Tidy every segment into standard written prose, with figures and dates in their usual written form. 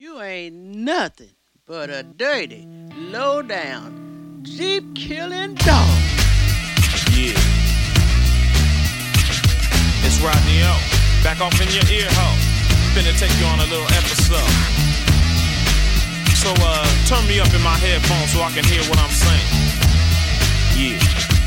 You ain't nothing but a dirty, low-down, sheep-killing dog. Yeah. It's Rodney O. Back off in your ear hole. Finna take you on a little episode. So, turn me up in my headphones so I can hear what I'm saying. Yeah.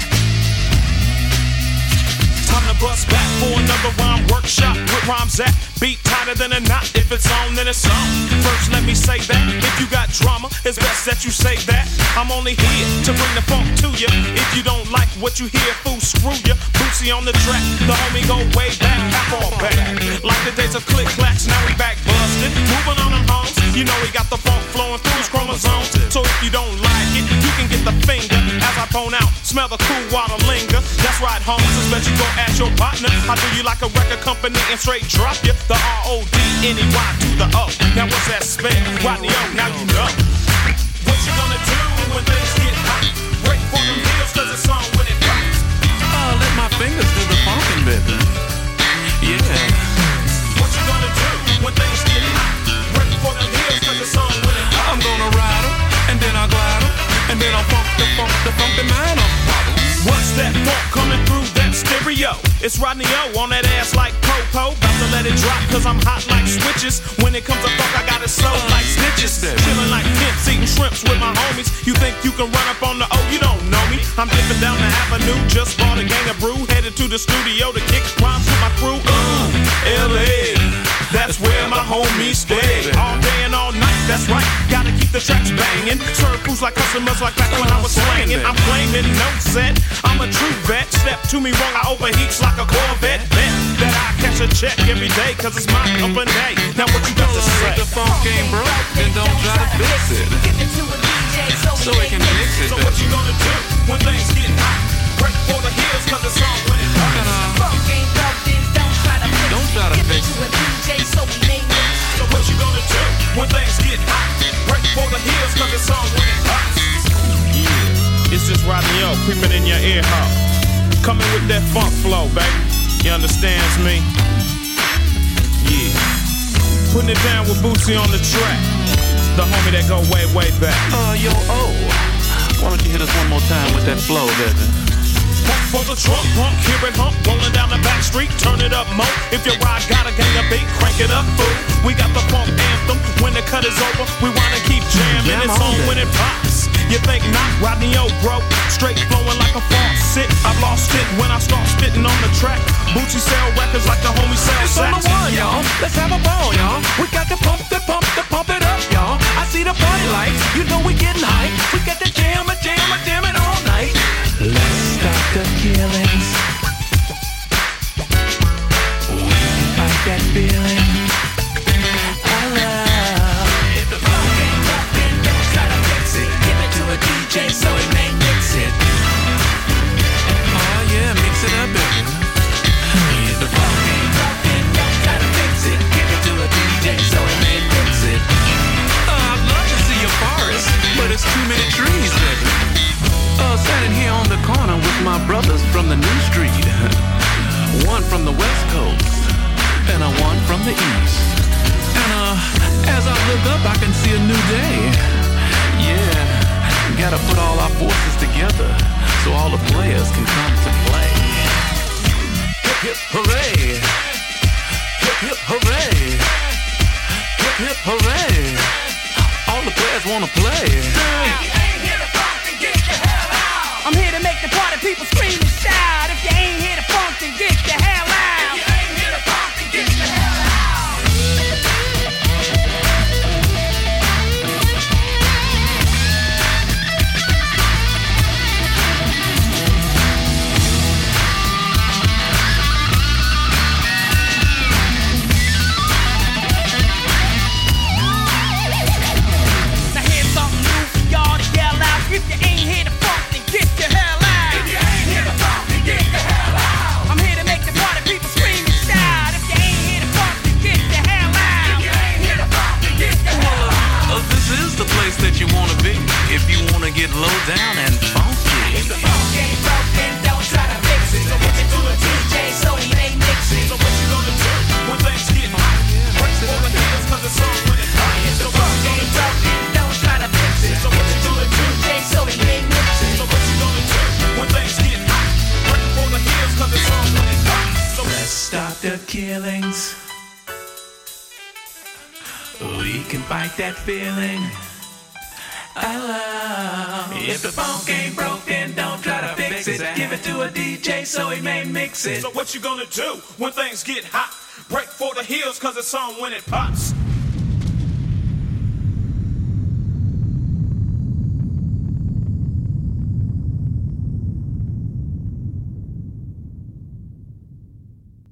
Time to bust back for another rhyme workshop with rhymes at beat tighter than a knot. If it's on, then it's on. First, let me say that if you got drama, it's best that you say that. I'm only here to bring the funk to you. If you don't like what you hear, fool, screw you. Bootsy on the track, the homie go way back, half all back. Like the days of click clacks, now we back busted. Moving on them homes, you know he got the funk flowing through his chromosomes. So if you don't like it, you can get the finger as I phone out. Smell the cool water linger. That's right, homies. Expect you go ask your partner. I do you like a record company and straight drop you. The RODNEY to the O. Now what's that spell? Rodney O. Now you know. What you gonna do when things get hot? Break for them heels 'cause it's on when it drops. Let my fingers do the funkin', baby. Yeah. What you gonna do when things get hot? Break for them heels 'cause it's on when it drops. I'm gonna ride 'em, and then I'll glide 'em, and then I'll funk the man up. What's that funk coming through that stereo? It's Rodney O on that ass like Popo. About to let it drop 'cause I'm hot like switches. When it comes to funk, I got it so like stitches. Chillin' like pimps, eating shrimps with my homies. You think you can run up on the O? You don't know me. I'm dipping down the avenue, just bought a gang of brew. Headed to the studio to kick rhymes with my crew. L.A., that's where my homies stay. All day and all night, that's right. Gotta keep the tracks banging. Serve foods like customers like back when I was slanging. I'm claiming no set. I'm a true vet. Step to me wrong, I overheats like a Corvette. Bet that I cash a check every day 'cause it's my company. Now what you got to say? If the funk ain't broke, then don't try to fix it. So we can mix it. So what you gonna do when things get hot? Break for the heels 'cause it's on when it drops. Don't try to fix it. So what you gonna do when things get hot? Break for the heels 'cause it's on when it drops. Yeah, it's just Rodney O creeping in your ear hole. Coming with that funk flow, baby. You understands me? Yeah. Putting it down with Bootsy on the track. The homie that go way, way back. Yo, why don't you hit us one more time with that flow, baby? Pump for the trunk, pump, hear it hump, rolling down the back street, turn it up, mo. If your ride got a gang of beat, crank it up, fool. We got the funk anthem, when the cut is over, we wanna keep jamming, it's on when it pops. You think not, Rodney O, bro, straight flowing like a faucet. I've lost it when I start spitting on the track. Bootsy sell records like the homie sell It's on the sacks. one, y'all. Let's have a ball, y'all. We got to pump it up, y'all. I see the party lights. You know we getting hype. We got to jam it all night. Let's stop the killings. We can fight that feeling. I love. If the funk ain't broken, don't try to fix it. Give it to a DJ so he may mix it. Oh yeah, mix it up, baby. If the funk ain't broken, don't try to fix it. Give it to a DJ so he may mix it. I'd love to see a forest, but it's too many trees, baby. Standing here on the corner with my brothers from the new street. One from the west coast, and one from the east. And as I look up, I can see a new day. Yeah, gotta put all our forces together so all the players can come to play. Hip hip hooray! Hip hip hooray! Hip hip hooray! All the players wanna play. I'm here to make the party people scream and shout. If you ain't here to funk, then get the hell out. If you ain't here to funk, then get the hell out. Now here's something new for y'all to yell out. If you ain't here to funk, then get the hell out. If you ain't here to funk, then get the hell out. I'm here to make the party people scream and shout. If you ain't here to funk, then get the hell out. If you ain't here to funk, then get the hell out. This is the place that you wanna be if you wanna get low down and funky. If the funk ain't broken, don't try to fix it. So what you do a DJ so he may mix it. So what you gonna do when things get hot? Break for the heels 'cause it's on when it drops. the killings. We can fight that feeling. If the funk ain't broke, then don't try to fix it. Give it to a DJ so he may mix it. So what you gonna do when things get hot? Break for the hills cause it's on when it pops.